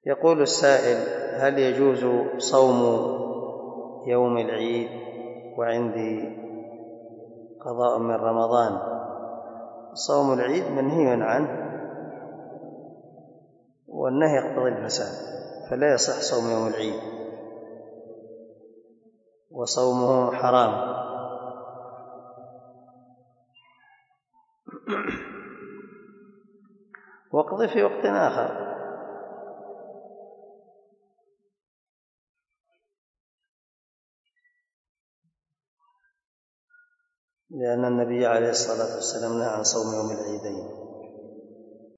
يقول السائل: هل يجوز صوم يوم العيد وعندي قضاء من رمضان؟ صوم العيد منهي عنه، والنهي يقتضي الفساد، فلا يصح صوم يوم العيد، وصومه حرام. واقضي في وقت آخر، لأن النبي عليه الصلاة والسلام نهى عن صوم يوم العيدين.